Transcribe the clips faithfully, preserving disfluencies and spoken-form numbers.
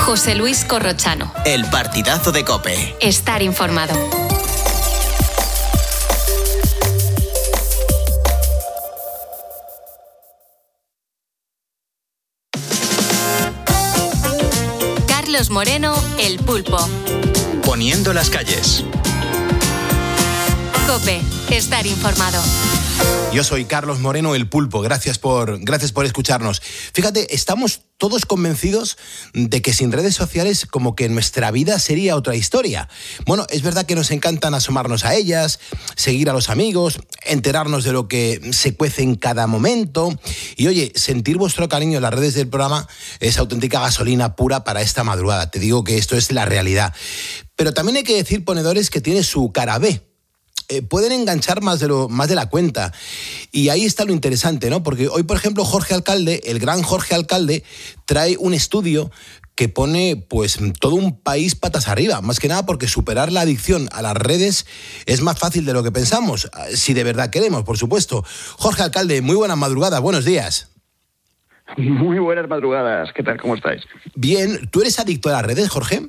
José Luis Corrochano. El partidazo de COPE. Estar informado. Carlos Moreno, El Pulpo. Poniendo las calles. COPE. Estar informado. Yo soy Carlos Moreno, El Pulpo. Gracias por, gracias por escucharnos. Fíjate, estamos todos convencidos de que sin redes sociales como que nuestra vida sería otra historia. Bueno, es verdad que nos encantan asomarnos a ellas, seguir a los amigos, enterarnos de lo que se cuece en cada momento. Y oye, sentir vuestro cariño en las redes del programa es auténtica gasolina pura para esta madrugada. Te digo que esto es la realidad. Pero también hay que decir, ponedores, que tiene su cara B. Eh, pueden enganchar más de, lo, más de la cuenta. Y ahí está lo interesante, ¿no? Porque hoy, por ejemplo, Jorge Alcalde, el gran Jorge Alcalde, trae un estudio que pone pues todo un país patas arriba. Más que nada porque superar la adicción a las redes es más fácil de lo que pensamos. Si de verdad queremos, por supuesto. Jorge Alcalde, muy buenas madrugadas, buenos días. Muy buenas madrugadas, ¿qué tal? ¿Cómo estáis? Bien, ¿tú eres adicto a las redes, Jorge?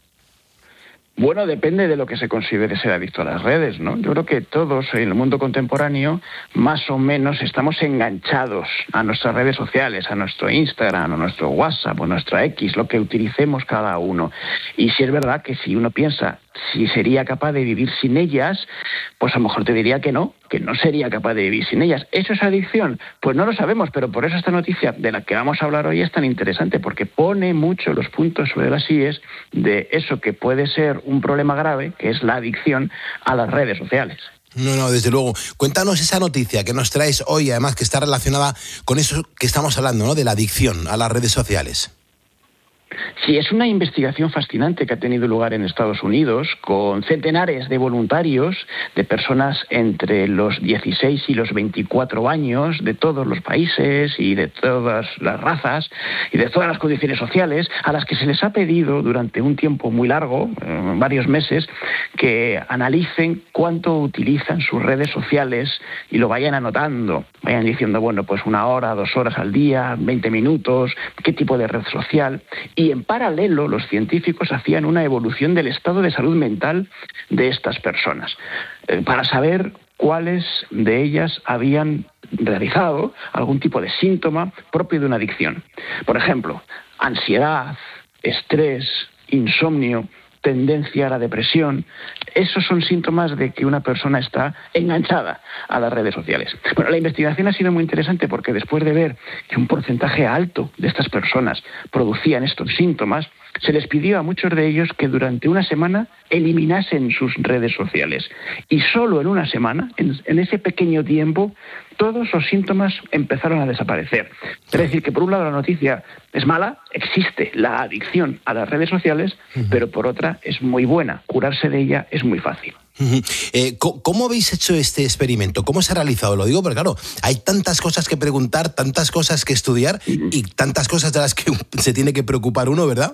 Bueno, depende de lo que se considere ser adicto a las redes, ¿no? Yo creo que todos en el mundo contemporáneo más o menos estamos enganchados a nuestras redes sociales, a nuestro Instagram, a nuestro WhatsApp o nuestra X, lo que utilicemos cada uno. Y si es verdad que si uno piensa si sería capaz de vivir sin ellas, pues a lo mejor te diría que no, que no sería capaz de vivir sin ellas. ¿Eso es adicción? Pues no lo sabemos, pero por eso esta noticia de la que vamos a hablar hoy es tan interesante, porque pone mucho los puntos sobre las íes de eso que puede ser un problema grave, que es la adicción a las redes sociales. No, no, desde luego. Cuéntanos esa noticia que nos traes hoy, además que está relacionada con eso que estamos hablando, ¿no? De la adicción a las redes sociales. Sí, es una investigación fascinante que ha tenido lugar en Estados Unidos con centenares de voluntarios, de personas entre los dieciséis y los veinticuatro años, de todos los países y de todas las razas y de todas las condiciones sociales, a las que se les ha pedido durante un tiempo muy largo, eh, varios meses, que analicen cuánto utilizan sus redes sociales y lo vayan anotando, vayan diciendo, bueno, pues una hora, dos horas al día, veinte minutos, qué tipo de red social. Y en paralelo, los científicos hacían una evolución del estado de salud mental de estas personas, eh, para saber cuáles de ellas habían realizado algún tipo de síntoma propio de una adicción. Por ejemplo, ansiedad, estrés, insomnio, tendencia a la depresión. Esos son síntomas de que una persona está enganchada a las redes sociales. Bueno, la investigación ha sido muy interesante porque después de ver que un porcentaje alto de estas personas producían estos síntomas, se les pidió a muchos de ellos que durante una semana eliminasen sus redes sociales. Y solo en una semana, en, en ese pequeño tiempo, todos los síntomas empezaron a desaparecer. Es decir, que por un lado la noticia es mala, existe la adicción a las redes sociales, uh-huh. pero por otra es muy buena. Curarse de ella es muy fácil. Uh-huh. Eh, ¿Cómo habéis hecho este experimento? ¿Cómo se ha realizado? Lo digo porque, claro, hay tantas cosas que preguntar, tantas cosas que estudiar uh-huh. y tantas cosas de las que se tiene que preocupar uno, ¿verdad?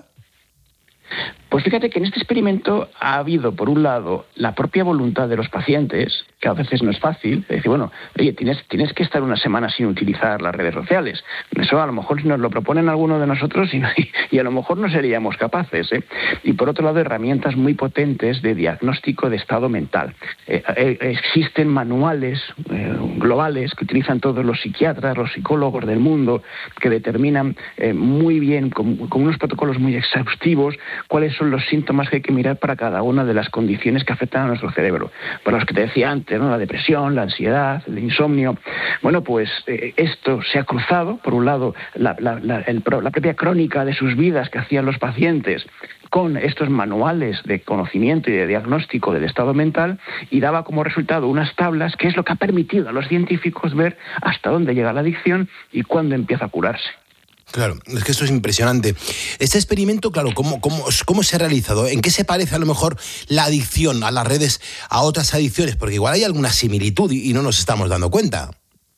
Pues fíjate que en este experimento ha habido, por un lado, la propia voluntad de los pacientes, que a veces no es fácil, es decir, bueno, oye, tienes, tienes que estar una semana sin utilizar las redes sociales. Eso a lo mejor nos lo proponen algunos de nosotros y, y a lo mejor no seríamos capaces, ¿eh? Y por otro lado, herramientas muy potentes de diagnóstico de estado mental. Eh, eh, existen manuales eh, globales que utilizan todos los psiquiatras, los psicólogos del mundo, que determinan eh, muy bien, con, con unos protocolos muy exhaustivos, cuáles son los síntomas que hay que mirar para cada una de las condiciones que afectan a nuestro cerebro. Por los que te decía antes, ¿no? La depresión, la ansiedad, el insomnio. Bueno, pues eh, esto se ha cruzado, por un lado, la, la, la, el, la propia crónica de sus vidas que hacían los pacientes con estos manuales de conocimiento y de diagnóstico del estado mental, y daba como resultado unas tablas que es lo que ha permitido a los científicos ver hasta dónde llega la adicción y cuándo empieza a curarse. Claro, es que esto es impresionante. Este experimento, claro, ¿cómo, cómo, ¿cómo se ha realizado? ¿En qué se parece a lo mejor la adicción a las redes a otras adicciones? Porque igual hay alguna similitud y, y no nos estamos dando cuenta.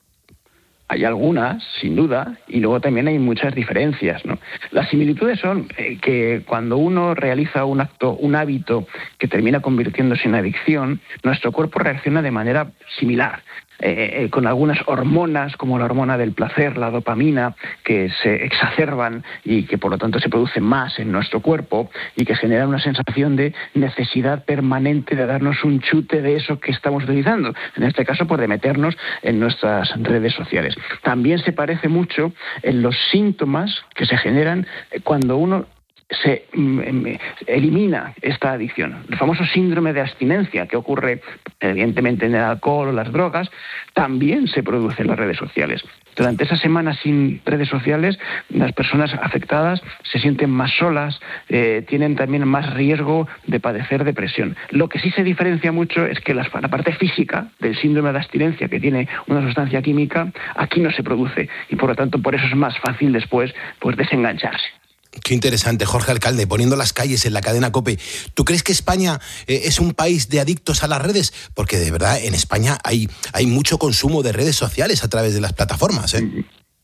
Hay algunas, sin duda, y luego también hay muchas diferencias, ¿no? Las similitudes son eh, que cuando uno realiza un acto, un hábito que termina convirtiéndose en adicción, nuestro cuerpo reacciona de manera similar. eh, con algunas hormonas, como la hormona del placer, la dopamina, que se exacerban y que por lo tanto se producen más en nuestro cuerpo y que generan una sensación de necesidad permanente de darnos un chute de eso que estamos utilizando. En este caso, pues de meternos en nuestras redes sociales. También se parece mucho en los síntomas que se generan cuando uno se mm, elimina esta adicción. El famoso síndrome de abstinencia, que ocurre evidentemente en el alcohol o las drogas, también se produce en las redes sociales. Durante esa semana sin redes sociales, las personas afectadas se sienten más solas, eh, tienen también más riesgo de padecer depresión. Lo que sí se diferencia mucho es que la, la parte física del síndrome de abstinencia, que tiene una sustancia química, aquí no se produce y por lo tanto por eso es más fácil después pues desengancharse. Qué interesante, Jorge Alcalde, poniendo las calles en la cadena COPE. ¿Tú crees que España eh, es un país de adictos a las redes? Porque de verdad en España hay, hay mucho consumo de redes sociales a través de las plataformas, ¿eh?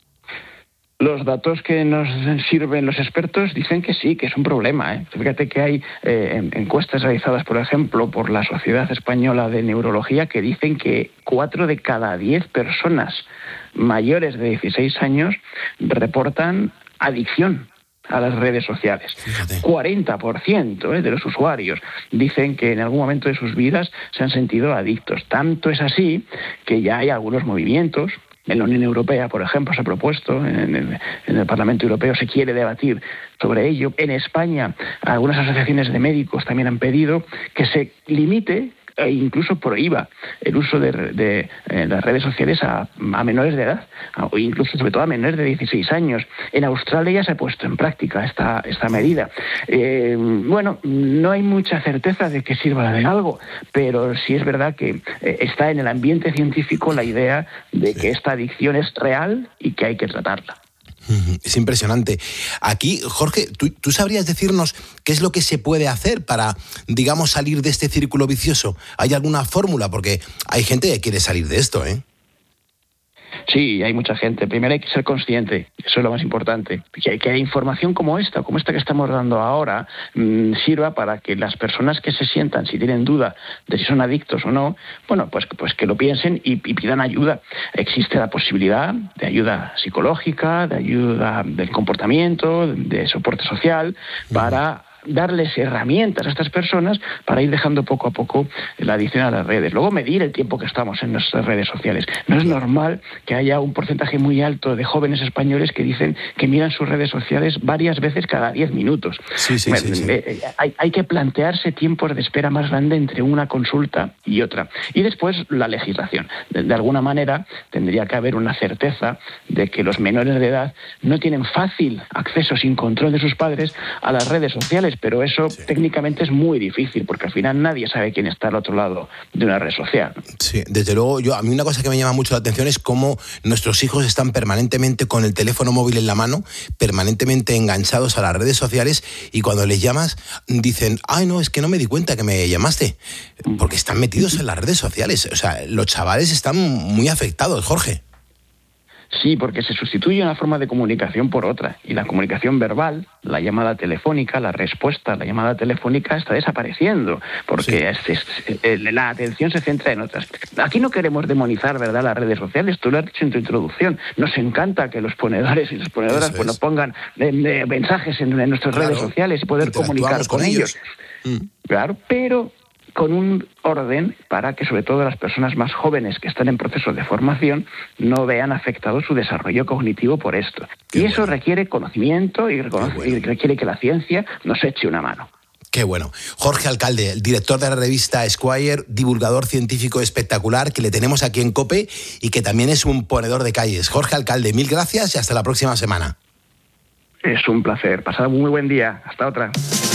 Los datos que nos sirven los expertos dicen que sí, que es un problema, ¿eh? Fíjate que hay eh, encuestas realizadas, por ejemplo, por la Sociedad Española de Neurología que dicen que cuatro de cada diez personas mayores de dieciséis años reportan adicción a las redes sociales. Fíjate. cuarenta por ciento ¿eh? de los usuarios dicen que en algún momento de sus vidas se han sentido adictos. Tanto es así que ya hay algunos movimientos. En la Unión Europea, por ejemplo, se ha propuesto, en el, en el Parlamento Europeo se quiere debatir sobre ello. En España, algunas asociaciones de médicos también han pedido que se limite e incluso prohíba el uso de, de, de las redes sociales a, a menores de edad, o incluso sobre todo a menores de dieciséis años. En Australia ya se ha puesto en práctica esta, esta medida. Eh, bueno, no hay mucha certeza de que sirva de algo, pero sí es verdad que eh, está en el ambiente científico la idea de que esta adicción es real y que hay que tratarla. Es impresionante. Aquí, Jorge, ¿tú, ¿tú sabrías decirnos qué es lo que se puede hacer para, digamos, salir de este círculo vicioso? ¿Hay alguna fórmula? Porque hay gente que quiere salir de esto, ¿eh? Sí, hay mucha gente. Primero hay que ser consciente, eso es lo más importante. Que hay que información como esta, como esta que estamos dando ahora, mmm, sirva para que las personas que se sientan, si tienen duda de si son adictos o no, bueno, pues, pues que lo piensen y, y pidan ayuda. Existe la posibilidad de ayuda psicológica, de ayuda del comportamiento, de soporte social, para darles herramientas a estas personas para ir dejando poco a poco la adicción a las redes. Luego medir el tiempo que estamos en nuestras redes sociales. No es normal que haya un porcentaje muy alto de jóvenes españoles que dicen que miran sus redes sociales varias veces cada diez minutos. Sí, sí, sí, sí. Hay, hay que plantearse tiempos de espera más grande entre una consulta y otra. Y después la legislación. De, de alguna manera tendría que haber una certeza de que los menores de edad no tienen fácil acceso sin control de sus padres a las redes sociales. Pero eso sí. técnicamente es muy difícil, porque al final nadie sabe quién está al otro lado de una red social. Sí, desde luego, yo a mí una cosa que me llama mucho la atención es cómo nuestros hijos están permanentemente con el teléfono móvil en la mano, permanentemente enganchados a las redes sociales, y cuando les llamas dicen, ay no, es que no me di cuenta que me llamaste, porque están metidos en las redes sociales. O sea, los chavales están muy afectados, Jorge. Sí, porque se sustituye una forma de comunicación por otra. Y la comunicación verbal, la llamada telefónica, la respuesta a la llamada telefónica está desapareciendo, porque sí. es, es, la atención se centra en otras. Aquí no queremos demonizar, ¿verdad?, las redes sociales. Tú lo has dicho en tu introducción. Nos encanta que los ponedores y las ponedoras pues, nos pongan eh, eh, mensajes en, en nuestras claro. redes sociales y poder comunicar con, con ellos. ellos. Mm. Claro, pero con un orden para que sobre todo las personas más jóvenes que están en proceso de formación no vean afectado su desarrollo cognitivo por esto. Qué y eso bueno. requiere conocimiento y, recono- bueno. y requiere que la ciencia nos eche una mano. Qué bueno. Jorge Alcalde, el director de la revista Esquire, divulgador científico espectacular, que le tenemos aquí en COPE y que también es un ponedor de calles. Jorge Alcalde, mil gracias y hasta la próxima semana. Es un placer. Pasad un muy buen día. Hasta otra.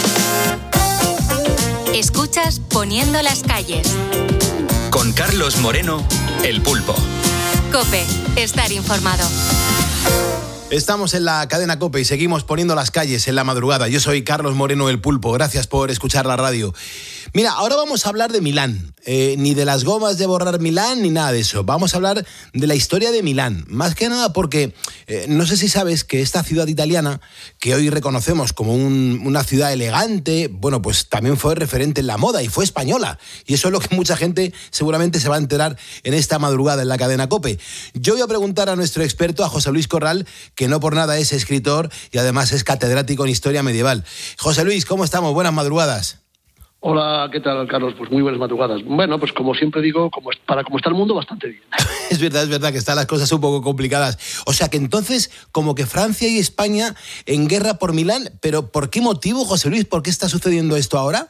Escuchas Poniendo las calles. Con Carlos Moreno, El Pulpo. COPE, estar informado. Estamos en la cadena COPE y seguimos poniendo las calles en la madrugada. Yo soy Carlos Moreno, el Pulpo. Gracias por escuchar la radio. Mira, ahora vamos a hablar de Milán. Eh, ni de las gomas de borrar Milán, ni nada de eso. Vamos a hablar de la historia de Milán. Más que nada porque eh, no sé si sabes que esta ciudad italiana, que hoy reconocemos como un, una ciudad elegante, bueno, pues también fue referente en la moda y fue española. Y eso es lo que mucha gente seguramente se va a enterar en esta madrugada en la cadena COPE. Yo voy a preguntar a nuestro experto, a José Luis Corral, que no por nada es escritor y además es catedrático en historia medieval. José Luis, ¿cómo estamos? Buenas madrugadas. Hola, ¿qué tal, Carlos? Pues muy buenas madrugadas. Bueno, pues como siempre digo, como para cómo está el mundo, bastante bien. Es verdad, es verdad que están las cosas un poco complicadas. O sea que entonces, como que Francia y España en guerra por Milán, pero ¿por qué motivo, José Luis? ¿Por qué está sucediendo esto ahora?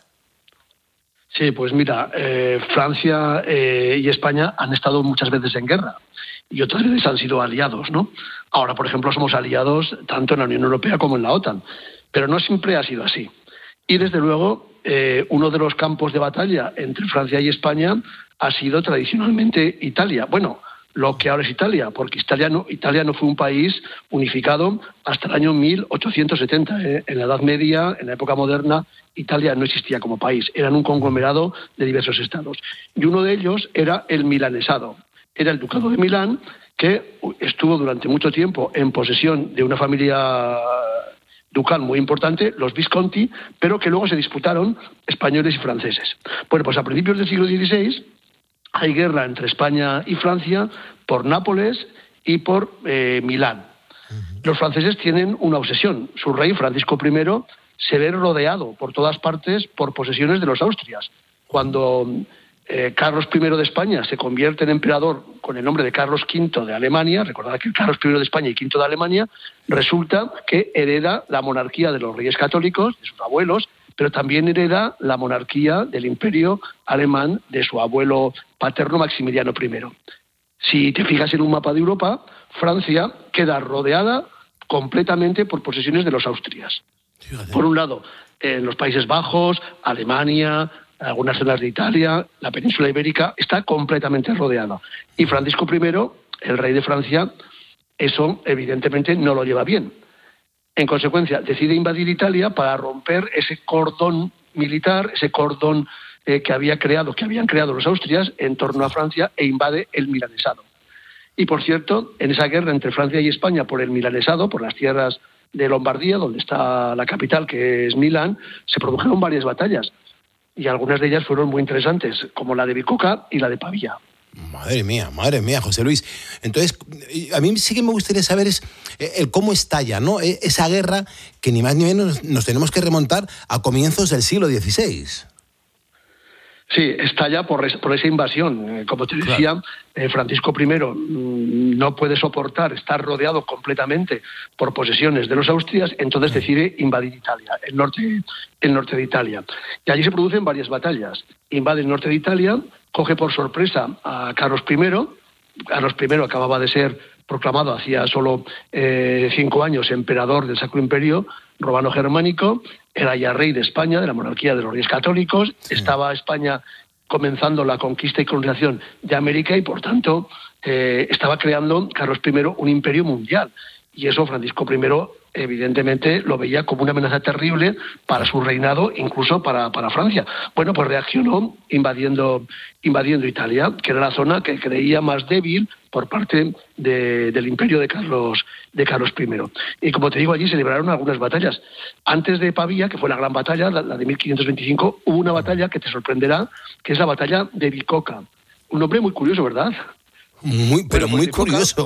Sí, pues mira, eh, Francia eh, y España han estado muchas veces en guerra y otras veces han sido aliados, ¿no? Ahora, por ejemplo, somos aliados tanto en la Unión Europea como en la OTAN, pero no siempre ha sido así. Y desde luego, eh, uno de los campos de batalla entre Francia y España ha sido tradicionalmente Italia. Bueno, lo que ahora es Italia, porque Italia no, Italia no fue un país unificado hasta el año mil ochocientos setenta. ¿eh? En la Edad Media, en la época moderna, Italia no existía como país. Eran un conglomerado de diversos estados. Y uno de ellos era el milanesado. Era el Ducado de Milán, que estuvo durante mucho tiempo en posesión de una familia ducal muy importante, los Visconti, pero que luego se disputaron españoles y franceses. Bueno, pues a principios del siglo dieciséis hay guerra entre España y Francia por Nápoles y por eh, Milán. Uh-huh. Los franceses tienen una obsesión. Su rey, Francisco primero, se ve rodeado por todas partes por posesiones de los Austrias. Cuando eh, Carlos primero de España se convierte en emperador con el nombre de Carlos quinto de Alemania, recordad que Carlos primero de España y quinto de Alemania, resulta que hereda la monarquía de los reyes católicos, de sus abuelos, pero también hereda la monarquía del imperio alemán de su abuelo paterno Maximiliano primero. Si te fijas en un mapa de Europa, Francia queda rodeada completamente por posesiones de los Austrias. Fíjate. Por un lado, en los Países Bajos, Alemania, algunas zonas de Italia, la península ibérica, está completamente rodeada. Y Francisco primero, el rey de Francia, eso evidentemente no lo lleva bien. En consecuencia, decide invadir Italia para romper ese cordón militar, ese cordón eh, que había creado, que habían creado los Austrias en torno a Francia, e invade el milanesado. Y por cierto, en esa guerra entre Francia y España por el milanesado, por las tierras de Lombardía, donde está la capital, que es Milán, se produjeron varias batallas. Y algunas de ellas fueron muy interesantes, como la de Bicocca y la de Pavía. Madre mía, madre mía, José Luis. Entonces, a mí sí que me gustaría saber es el cómo estalla, ¿no? Esa guerra que ni más ni menos nos tenemos que remontar a comienzos del siglo dieciséis. Sí, estalla por, por esa invasión. Como te decía, claro. eh, Francisco primero no puede soportar estar rodeado completamente por posesiones de los Austrias, entonces decide invadir Italia, el norte, el norte de Italia. Y allí se producen varias batallas. Invade el norte de Italia, coge por sorpresa a Carlos primero. Carlos primero acababa de ser proclamado hacía solo eh, cinco años emperador del Sacro Imperio Romano-Germánico, era ya rey de España, de la monarquía de los Reyes Católicos, sí. Estaba España comenzando la conquista y colonización de América y, por tanto, eh, estaba creando Carlos primero un imperio mundial. Y eso Francisco primero, evidentemente, lo veía como una amenaza terrible para su reinado, incluso para, para Francia. Bueno, pues reaccionó invadiendo, invadiendo Italia, que era la zona que creía más débil por parte de, del imperio de Carlos, de Carlos primero. Y como te digo, allí se libraron algunas batallas. Antes de Pavía, que fue la gran batalla, la, la de mil quinientos veinticinco, hubo una batalla que te sorprenderá, que es la batalla de Bicocca. Un nombre muy curioso, ¿verdad? Muy, pero bueno, pues muy Bicocca, curioso.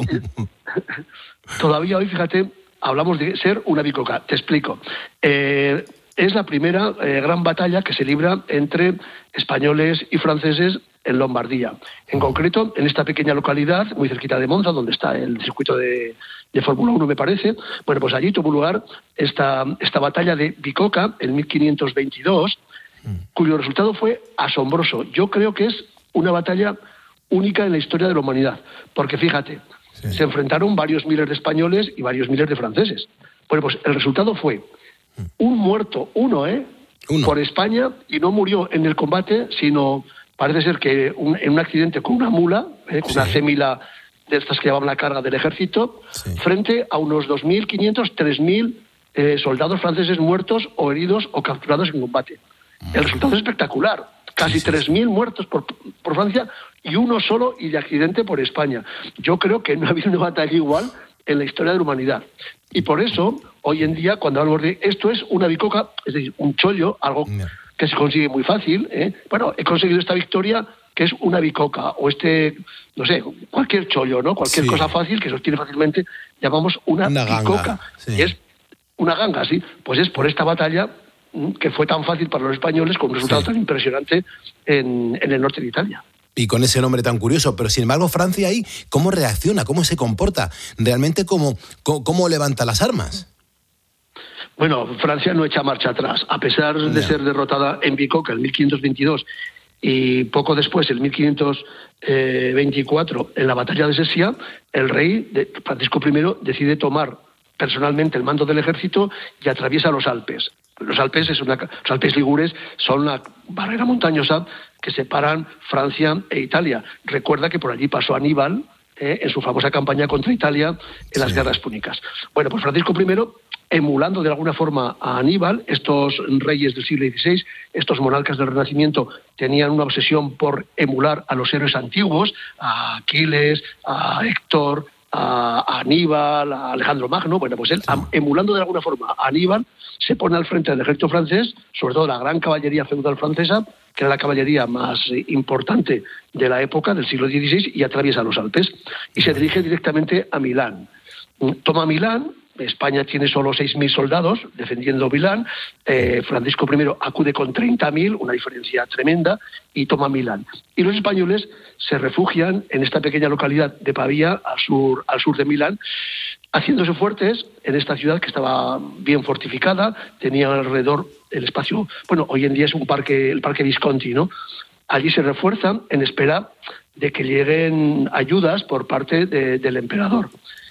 Todavía hoy, fíjate, hablamos de ser una Bicocca. Te explico. Eh, es la primera eh, gran batalla que se libra entre españoles y franceses en Lombardía. En concreto, en esta pequeña localidad, muy cerquita de Monza, donde está el circuito de, de Fórmula uno, me parece, bueno, pues allí tuvo lugar esta, esta batalla de Bicocca en mil quinientos veintidós, cuyo resultado fue asombroso. Yo creo que es una batalla única en la historia de la humanidad, porque fíjate, sí. Se enfrentaron varios miles de españoles y varios miles de franceses. Bueno, pues el resultado fue un muerto, uno, ¿eh? Uno. Por España, y no murió en el combate, sino parece ser que un, en un accidente con una mula, ¿eh? con sí. una cémila de estas que llevaban la carga del ejército, sí. frente a unos dos mil quinientos, tres mil eh, soldados franceses muertos o heridos o capturados en combate. El resultado es espectacular. Casi sí, sí, tres mil sí. muertos por, por Francia y uno solo y de accidente por España. Yo creo que no ha habido una batalla igual en la historia de la humanidad. Y por eso, hoy en día, cuando hablamos de esto es una bicoca, es decir, un chollo, algo no. que se consigue muy fácil. ¿eh? Bueno, he conseguido esta victoria que es una bicoca, o este, no sé, cualquier chollo, ¿no? Cualquier sí. cosa fácil que se obtiene fácilmente, llamamos una, una bicoca. Sí. Y es una ganga, sí. Pues es por esta batalla que fue tan fácil para los españoles con un resultado sí. tan impresionante en, en el norte de Italia. Y con ese nombre tan curioso, pero sin embargo Francia ahí, ¿cómo reacciona? ¿Cómo se comporta? ¿Realmente cómo, cómo, cómo levanta las armas? Bueno, Francia no echa marcha atrás, a pesar de yeah. ser derrotada en Bicoca en mil quinientos veintidós y poco después, en mil quinientos veinticuatro, en la batalla de Sesia, el rey de Francisco primero decide tomar personalmente el mando del ejército y atraviesa los Alpes. Los Alpes, es una, los Alpes ligures son una barrera montañosa que separan Francia e Italia. Recuerda que por allí pasó Aníbal eh, en su famosa campaña contra Italia en las sí. guerras púnicas. Bueno, pues Francisco primero, emulando de alguna forma a Aníbal, estos reyes del siglo dieciséis, estos monarcas del Renacimiento, tenían una obsesión por emular a los héroes antiguos, a Aquiles, a Héctor, a Aníbal, a Alejandro Magno. Bueno, pues él, sí. emulando de alguna forma a Aníbal, se pone al frente del ejército francés, sobre todo la gran caballería feudal francesa, que era la caballería más importante de la época, del siglo dieciséis, y atraviesa los Alpes. Y se dirige directamente a Milán. Toma Milán. España tiene solo seis mil soldados defendiendo Milán. Eh, Francisco primero acude con treinta mil, una diferencia tremenda, y toma Milán. Y los españoles se refugian en esta pequeña localidad de Pavía, al sur, al sur de Milán, haciéndose fuertes en esta ciudad que estaba bien fortificada, tenía alrededor el espacio, bueno, hoy en día es un parque, el Parque Visconti, ¿no? Allí se refuerzan en espera de que lleguen ayudas por parte de, del emperador.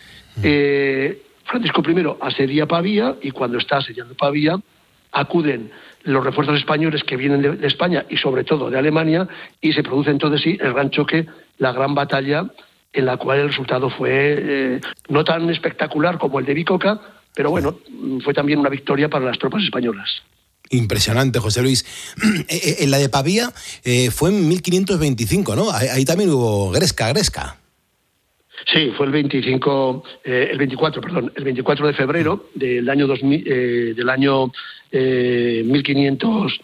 Eh, Francisco primero asedia Pavía y cuando está asediando Pavía acuden los refuerzos españoles que vienen de, de España y sobre todo de Alemania y se produce entonces sí el gran choque, la gran batalla en la cual el resultado fue eh, no tan espectacular como el de Bicoca, pero bueno, fue también una victoria para las tropas españolas. Impresionante, José Luis. En la de Pavía eh, fue en mil quinientos veinticinco, ¿no? Ahí, ahí también hubo gresca, gresca. Sí, fue el veinticinco, eh, el veinticuatro, perdón, el veinticuatro de febrero del año dos mil, eh, del año eh, mil quinientos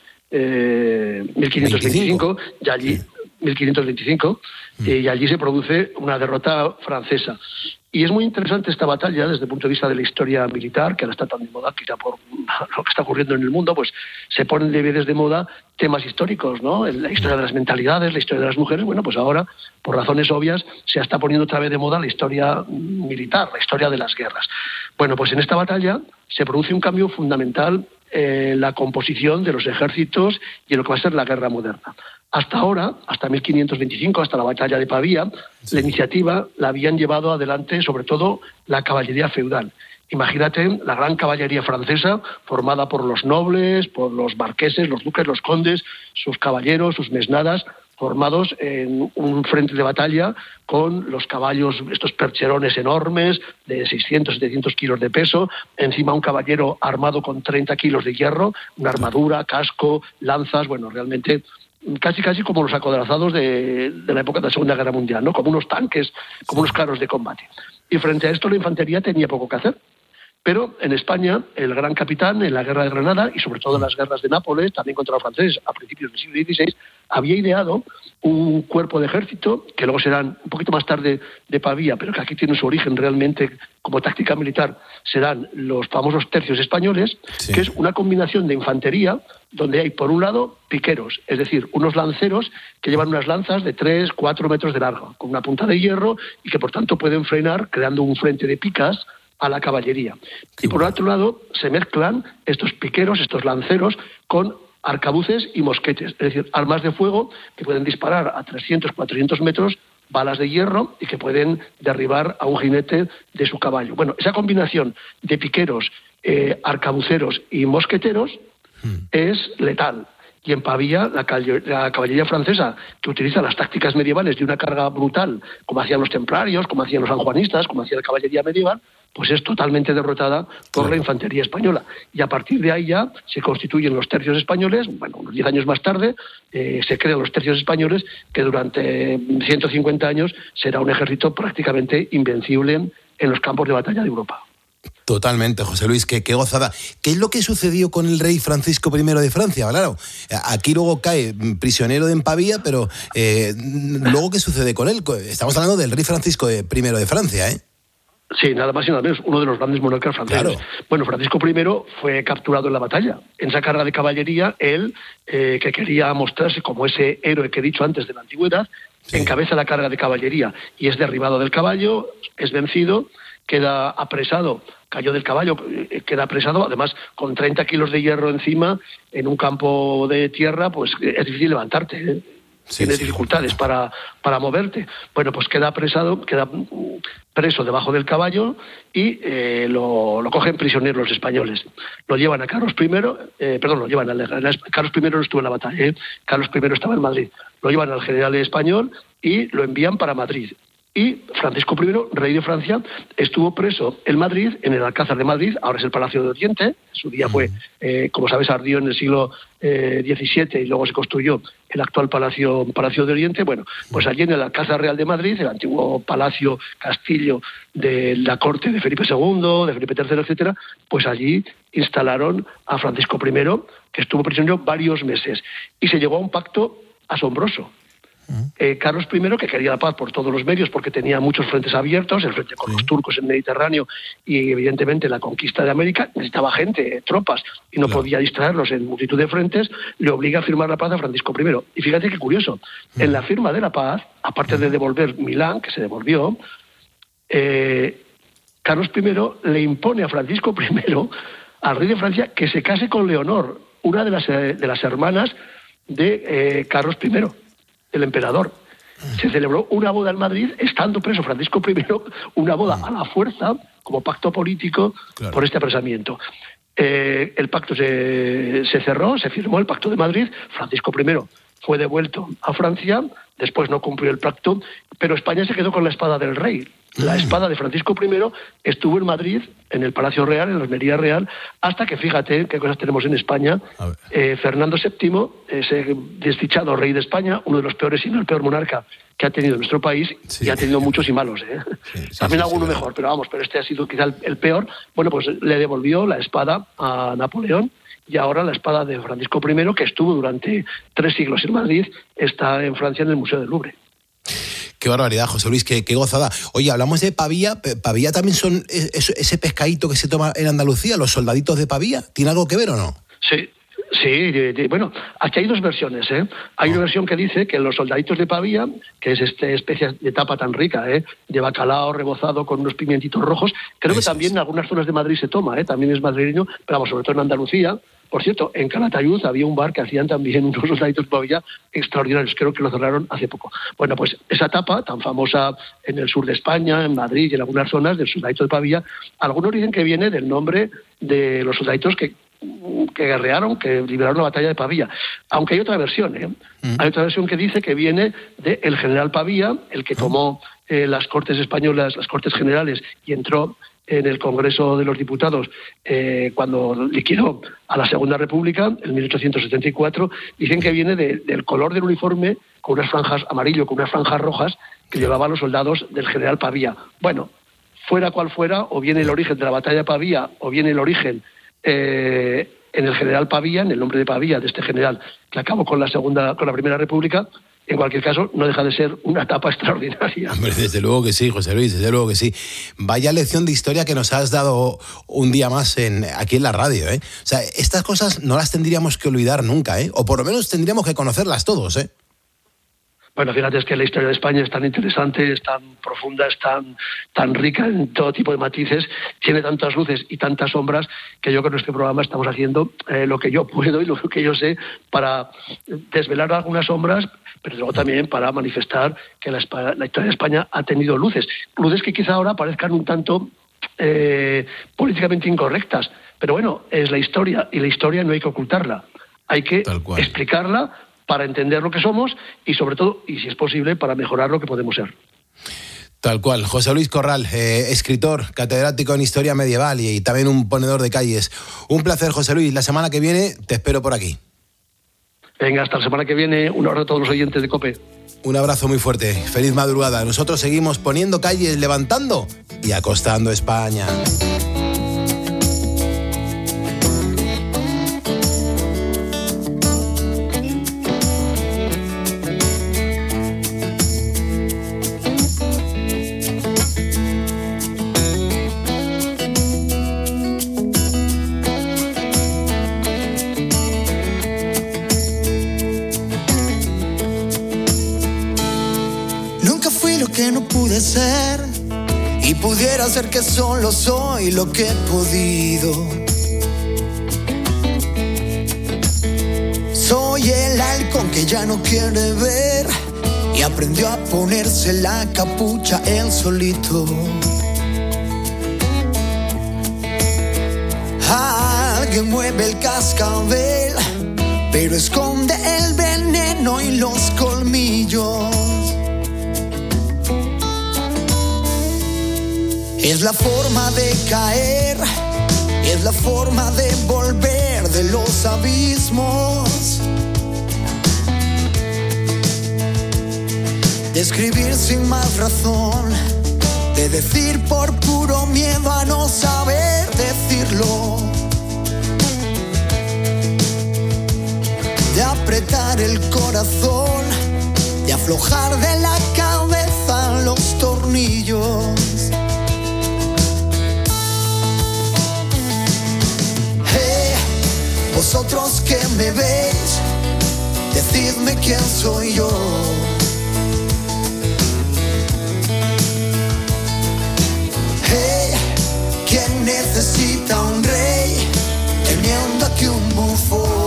veinticinco, y allí sí. mil quinientos veinticinco, eh, y allí se produce una derrota francesa. Y es muy interesante esta batalla desde el punto de vista de la historia militar, que ahora está tan de moda, quizá por lo que está ocurriendo en el mundo, pues se ponen de vez de moda temas históricos, ¿no? La historia de las mentalidades, la historia de las mujeres. Bueno, pues ahora, por razones obvias, se está poniendo otra vez de moda la historia militar, la historia de las guerras. Bueno, pues en esta batalla se produce un cambio fundamental en la composición de los ejércitos y en lo que va a ser la guerra moderna. Hasta ahora, hasta mil quinientos veinticinco, hasta la batalla de Pavía, sí. la iniciativa la habían llevado adelante sobre todo la caballería feudal. Imagínate la gran caballería francesa formada por los nobles, por los marqueses, los duques, los condes, sus caballeros, sus mesnadas, formados en un frente de batalla con los caballos, estos percherones enormes de seiscientos, setecientos kilos de peso, encima un caballero armado con treinta kilos de hierro, una armadura, casco, lanzas, bueno, realmente casi casi como los acorazados de, de la época de la Segunda Guerra Mundial, ¿no? Como unos tanques, como unos carros de combate. Y frente a esto la infantería tenía poco que hacer. Pero en España, el gran capitán en la Guerra de Granada y sobre todo en las guerras de Nápoles, también contra los franceses a principios del siglo dieciséis, había ideado un cuerpo de ejército, que luego serán un poquito más tarde de Pavía, pero que aquí tiene su origen realmente como táctica militar, serán los famosos tercios españoles, sí. que es una combinación de infantería, donde hay por un lado piqueros, es decir, unos lanceros que llevan unas lanzas de tres, cuatro metros de largo, con una punta de hierro y que por tanto pueden frenar creando un frente de picas a la caballería. Qué y por bueno. otro lado se mezclan estos piqueros, estos lanceros, con arcabuces y mosquetes, es decir, armas de fuego que pueden disparar a trescientos, cuatrocientos metros, balas de hierro y que pueden derribar a un jinete de su caballo. Bueno, esa combinación de piqueros, eh, arcabuceros y mosqueteros hmm. es letal. y en Pavía la, la caballería francesa, que utiliza las tácticas medievales de una carga brutal, como hacían los templarios, como hacían los sanjuanistas, como hacía la caballería medieval, pues es totalmente derrotada por la infantería española. Y a partir de ahí ya se constituyen los tercios españoles. Bueno, unos diez años más tarde eh, se crean los tercios españoles, que durante ciento cincuenta años será un ejército prácticamente invencible en, en los campos de batalla de Europa. Totalmente, José Luis, qué, qué gozada. ¿Qué es lo que sucedió con el rey Francisco primero de Francia? Claro, aquí luego cae prisionero en Pavía, pero eh, luego, ¿qué sucede con él? Estamos hablando del rey Francisco primero de Francia, ¿eh? Sí, nada más y nada menos, uno de los grandes monarcas franceses. Claro. Bueno, Francisco primero fue capturado en la batalla. En esa carga de caballería, él, eh, que quería mostrarse como ese héroe que he dicho antes de la antigüedad, sí, encabeza la carga de caballería y es derribado del caballo, es vencido, queda apresado, cayó del caballo, queda apresado, además con treinta kilos de hierro encima, en un campo de tierra, pues es difícil levantarte, ¿eh? Sí, Tienes sí, dificultades sí. para, para moverte. Bueno, pues queda apresado, queda preso debajo del caballo y eh, lo, lo cogen prisioneros los españoles. Lo llevan a Carlos primero, eh, perdón, lo llevan a, a Carlos primero no estuvo en la batalla, ¿eh? Carlos primero estaba en Madrid. Lo llevan al general español y lo envían para Madrid. Y Francisco primero, rey de Francia, estuvo preso en Madrid, en el Alcázar de Madrid, ahora es el Palacio de Oriente. En su día fue, eh, como sabes, ardió en el siglo eh, diecisiete y luego se construyó el actual Palacio, Palacio de Oriente. Bueno, pues allí en el Alcázar Real de Madrid, el antiguo palacio, castillo de la corte de Felipe segundo, de Felipe tercero, etcétera, pues allí instalaron a Francisco primero, que estuvo prisionero varios meses. Y se llegó a un pacto asombroso. Eh, Carlos primero, que quería la paz por todos los medios porque tenía muchos frentes abiertos, el frente con sí. los turcos en el Mediterráneo y evidentemente la conquista de América, necesitaba gente, tropas, y no claro. podía distraerlos en multitud de frentes, le obliga a firmar la paz a Francisco primero. Y fíjate qué curioso, mm. en la firma de la paz, aparte de devolver Milán, que se devolvió, eh, Carlos primero le impone a Francisco primero, al rey de Francia, que se case con Leonor, una de las, eh, de las hermanas de eh, Carlos primero. El emperador. Se celebró una boda en Madrid, estando preso Francisco primero, una boda a la fuerza, como pacto político, claro. por este apresamiento. Eh, el pacto se, se cerró, se firmó el Pacto de Madrid, Francisco primero fue devuelto a Francia, después no cumplió el pacto, pero España se quedó con la espada del rey. La espada de Francisco primero estuvo en Madrid, en el Palacio Real, en la Almería Real, hasta que, fíjate qué cosas tenemos en España, eh, Fernando séptimo, ese desdichado rey de España, uno de los peores, si no el peor monarca que ha tenido nuestro país, sí, y ha tenido muchos y malos, ¿eh? Sí, sí, También sí, alguno sí, mejor, pero vamos, pero este ha sido quizá el, el peor. Bueno, pues le devolvió la espada a Napoleón, y ahora la espada de Francisco primero, que estuvo durante tres siglos en Madrid, está en Francia en el Museo del Louvre. Qué barbaridad, José Luis, qué, qué gozada. Oye, hablamos de Pavía. ¿Pavía también son ese, ese pescadito que se toma en Andalucía, los soldaditos de Pavía? ¿Tiene algo que ver o no? Sí. Sí, de, de, bueno, aquí hay dos versiones, ¿eh? Hay oh. una versión que dice que los soldaditos de Pavía, que es esta especie de tapa tan rica, ¿eh? De bacalao rebozado con unos pimientitos rojos, creo Eso que también es. en algunas zonas de Madrid se toma, ¿eh? También es madrileño, pero vamos, sobre todo en Andalucía. Por cierto, en Calatayud había un bar que hacían también unos soldaditos de Pavía extraordinarios, creo que lo cerraron hace poco. Bueno, pues esa tapa, tan famosa en el sur de España, en Madrid y en algunas zonas del soldadito de Pavía, algunos dicen que viene del nombre de los soldaditos que que guerrearon, que liberaron la batalla de Pavía. Aunque hay otra versión, ¿eh? Mm. Hay otra versión que dice que viene del general Pavía, el que tomó eh, las Cortes Españolas, las Cortes Generales, y entró en el Congreso de los Diputados eh, cuando liquidó a la Segunda República, en mil ochocientos setenta y cuatro. Dicen que viene de, del color del uniforme, con unas franjas amarillo, con unas franjas rojas, que llevaban los soldados del general Pavía. Bueno, fuera cual fuera, o bien el origen de la batalla de Pavía, o bien el origen Eh, en el general Pavía, en el nombre de Pavía, de este general que acabó con la segunda, con la Primera República. En cualquier caso, no deja de ser una etapa extraordinaria. Hombre, desde luego que sí, José Luis, desde luego que sí. Vaya lección de historia que nos has dado un día más en, aquí en la radio, ¿eh? O sea, estas cosas no las tendríamos que olvidar nunca, ¿eh? O por lo menos tendríamos que conocerlas todos, ¿eh? Bueno, fíjate, es que la historia de España es tan interesante, es tan profunda, es tan, tan rica en todo tipo de matices, tiene tantas luces y tantas sombras, que yo creo que en este programa estamos haciendo eh, lo que yo puedo y lo que yo sé para desvelar algunas sombras, pero luego también para manifestar que la, la historia de España ha tenido luces. Luces que quizá ahora parezcan un tanto eh, políticamente incorrectas, pero bueno, es la historia, y la historia no hay que ocultarla. Hay que explicarla para entender lo que somos y, sobre todo, y si es posible, para mejorar lo que podemos ser. Tal cual. José Luis Corral, eh, escritor, catedrático en Historia Medieval y, y también un ponedor de calles. Un placer, José Luis. La semana que viene te espero por aquí. Venga, hasta la semana que viene. Un abrazo a todos los oyentes de COPE. Un abrazo muy fuerte. Feliz madrugada. Nosotros seguimos poniendo calles, levantando y acostando España. Que no pude ser y pudiera ser que solo soy lo que he podido. Soy el halcón que ya no quiere ver y aprendió a ponerse la capucha él solito. Alguien mueve el cascabel, pero esconde el veneno y los colmillos. Es la forma de caer, es la forma de volver de los abismos. De escribir sin más razón, de decir por puro miedo a no saber decirlo. De apretar el corazón, de aflojar de la cabeza los tornillos. Vosotros que me veis, decidme quién soy yo. Hey, ¿quién necesita un rey teniendo aquí un bufón?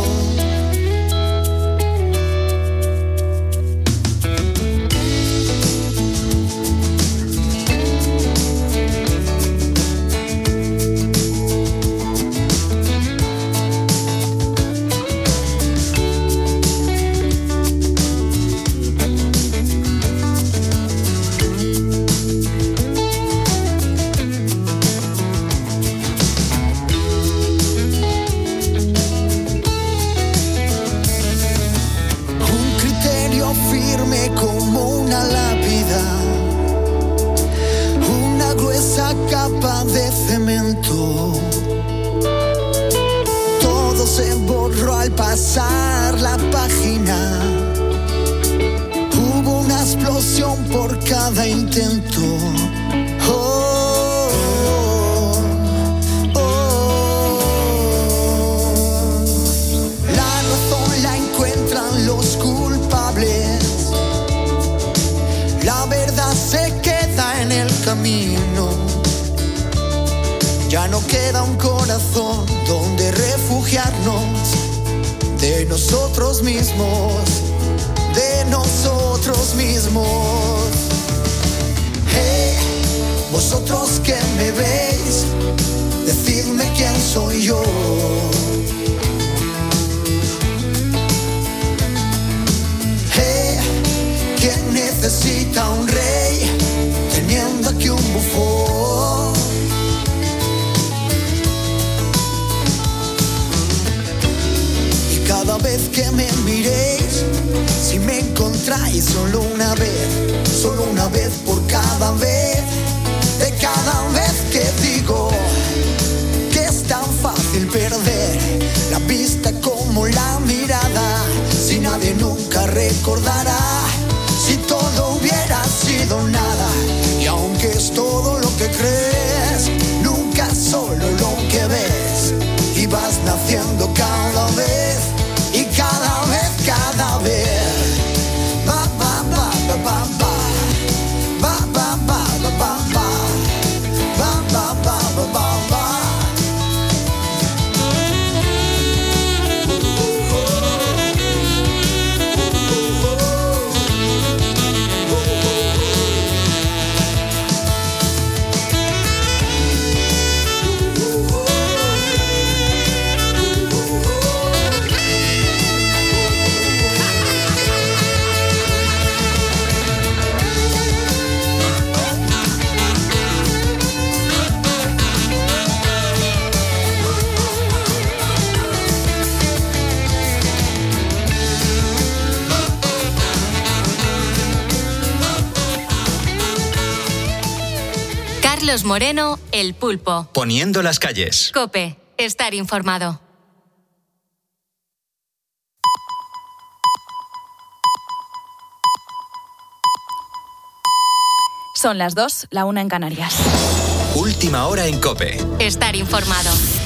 Capa de cemento. Todo se borró al pasar la página. Hubo una explosión por cada intento. Oh, oh, oh. La razón la encuentran los culpables. La verdad se queda en el camino. Ya no queda un corazón donde refugiarnos de nosotros mismos, de nosotros mismos. Hey, vosotros que me veis, decidme quién soy yo. Hey, ¿quién necesita un rey teniendo aquí un bufón? Cada vez que me miréis, si me encontráis solo una vez, solo una vez por cada vez, de cada vez que digo que es tan fácil perder la vista como la mirada, si nadie nunca recordará, si todo hubiera sido nada, y aunque es todo lo que crees, nunca es solo lo que ves, y vas naciendo cada vez. Y cada vez, cada vez, ba, ba, ba, ba, ba, ba, ba, ba, ba, ba, ba, ba, ba, ba, ba, ba, ba. Carlos Moreno, El Pulpo. Poniendo las calles. COPE. Estar informado. Son las dos, la una en Canarias. Última hora en COPE. Estar informado.